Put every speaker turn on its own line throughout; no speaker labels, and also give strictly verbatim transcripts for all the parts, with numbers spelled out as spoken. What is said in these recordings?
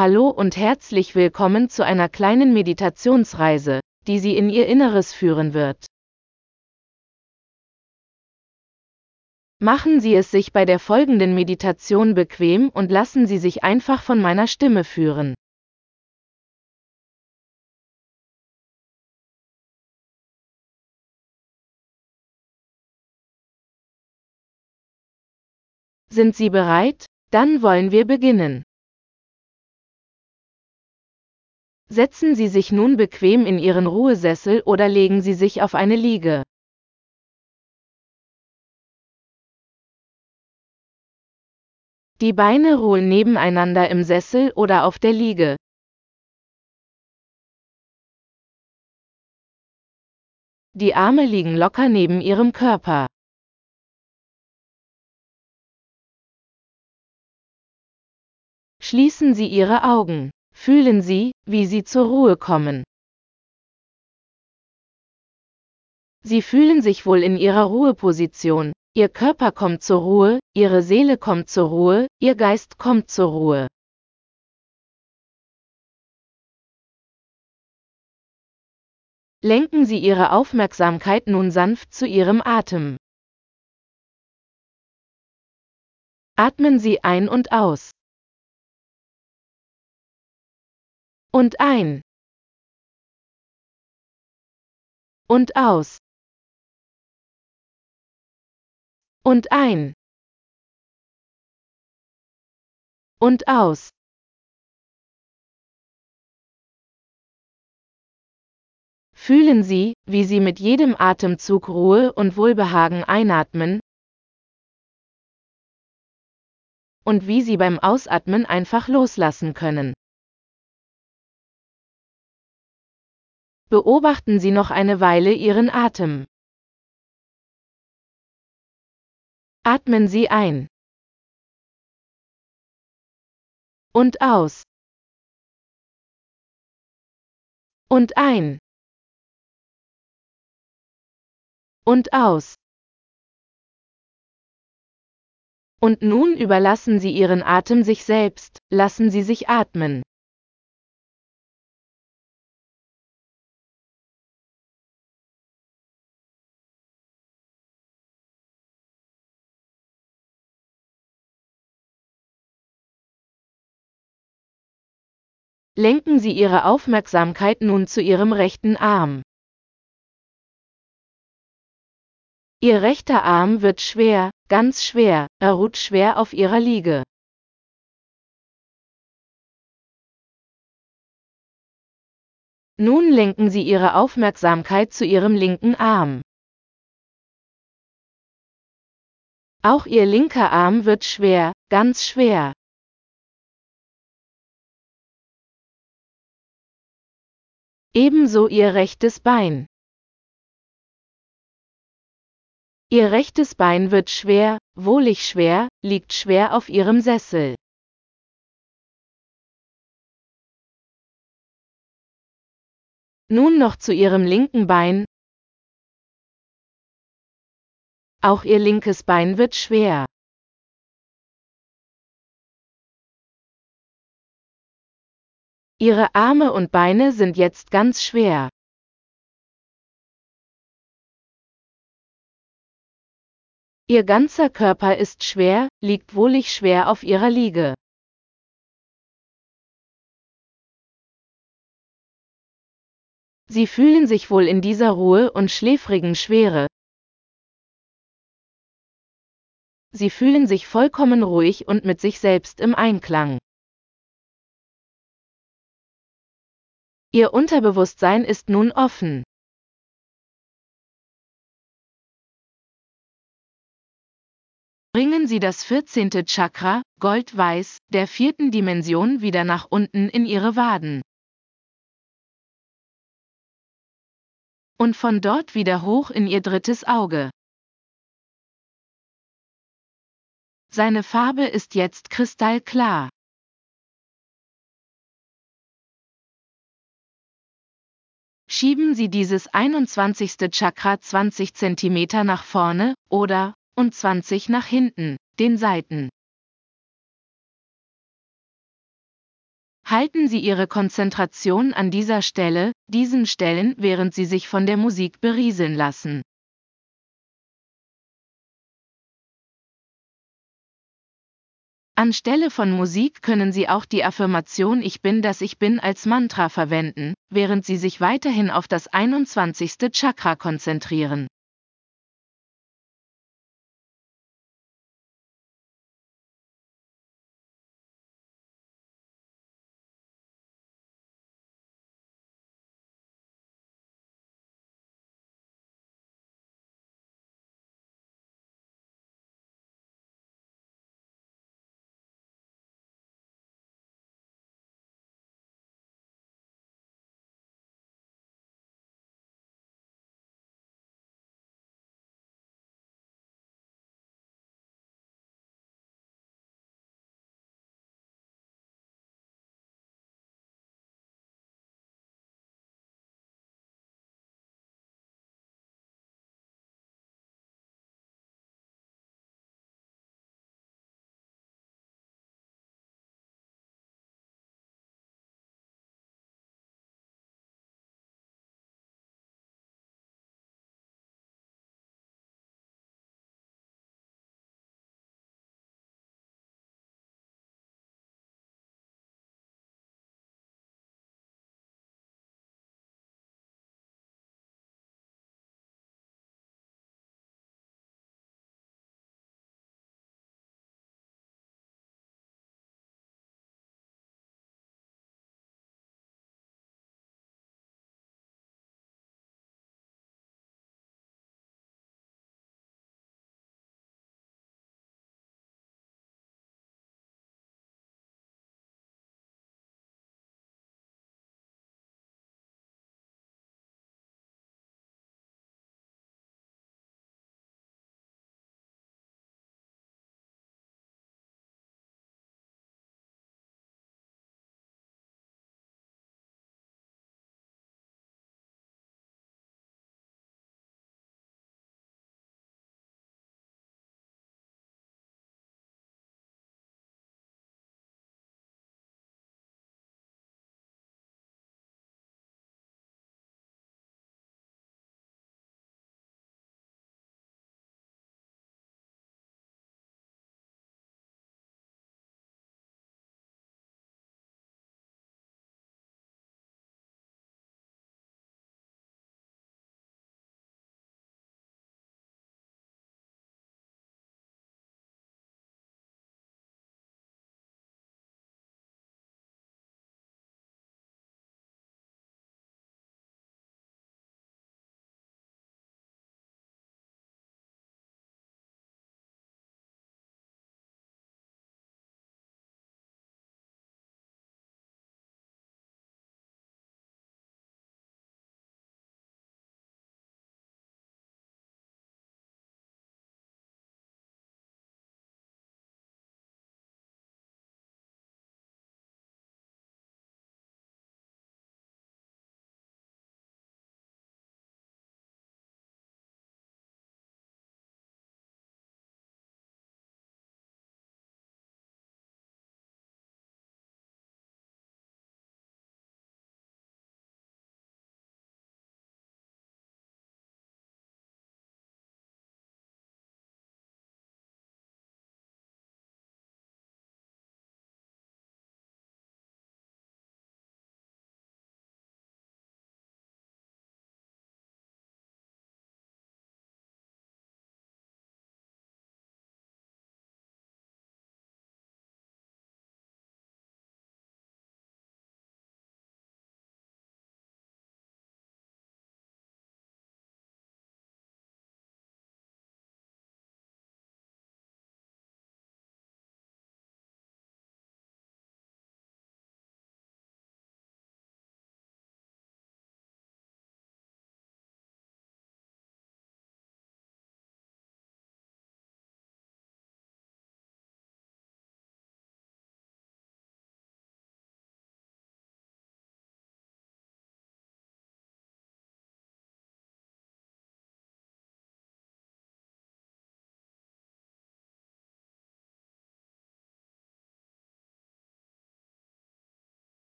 Hallo und herzlich willkommen zu einer kleinen Meditationsreise, die Sie in Ihr Inneres führen wird. Machen Sie es sich bei der folgenden Meditation bequem und lassen Sie sich einfach von meiner Stimme führen. Sind Sie bereit? Dann wollen wir beginnen. Setzen Sie sich nun bequem in Ihren Ruhesessel oder legen Sie sich auf eine Liege. Die Beine ruhen nebeneinander im Sessel oder auf der Liege. Die Arme liegen locker neben Ihrem Körper. Schließen Sie Ihre Augen. Fühlen Sie, wie Sie zur Ruhe kommen. Sie fühlen sich wohl in Ihrer Ruheposition. Ihr Körper kommt zur Ruhe, Ihre Seele kommt zur Ruhe, Ihr Geist kommt zur Ruhe. Lenken Sie Ihre Aufmerksamkeit nun sanft zu Ihrem Atem. Atmen Sie ein und aus. Und ein. Und aus. Und ein. Und aus. Fühlen Sie, wie Sie mit jedem Atemzug Ruhe und Wohlbehagen einatmen und wie Sie beim Ausatmen einfach loslassen können. Beobachten Sie noch eine Weile Ihren Atem. Atmen Sie ein. Und aus. Und ein. Und aus. Und nun überlassen Sie Ihren Atem sich selbst, lassen Sie sich atmen. Lenken Sie Ihre Aufmerksamkeit nun zu Ihrem rechten Arm. Ihr rechter Arm wird schwer, ganz schwer, er ruht schwer auf Ihrer Liege. Nun lenken Sie Ihre Aufmerksamkeit zu Ihrem linken Arm. Auch Ihr linker Arm wird schwer, ganz schwer. Ebenso Ihr rechtes Bein. Ihr rechtes Bein wird schwer, wohlig schwer, liegt schwer auf Ihrem Sessel. Nun noch zu Ihrem linken Bein. Auch Ihr linkes Bein wird schwer. Ihre Arme und Beine sind jetzt ganz schwer. Ihr ganzer Körper ist schwer, liegt wohlig schwer auf Ihrer Liege. Sie fühlen sich wohl in dieser Ruhe und schläfrigen Schwere. Sie fühlen sich vollkommen ruhig und mit sich selbst im Einklang. Ihr Unterbewusstsein ist nun offen. Bringen Sie das vierzehnte Chakra, Goldweiß, der vierten Dimension wieder nach unten in Ihre Waden. Und von dort wieder hoch in Ihr drittes Auge. Seine Farbe ist jetzt kristallklar. Schieben Sie dieses einundzwanzigste Chakra zwanzig Zentimeter nach vorne, oder, und zwanzig nach hinten, den Seiten. Halten Sie Ihre Konzentration an dieser Stelle, diesen Stellen, während Sie sich von der Musik berieseln lassen. Anstelle von Musik können Sie auch die Affirmation Ich bin das Ich bin als Mantra verwenden, während Sie sich weiterhin auf das einundzwanzigste Chakra konzentrieren.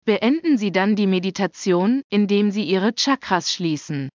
Beenden Sie dann die Meditation, indem Sie Ihre Chakras schließen.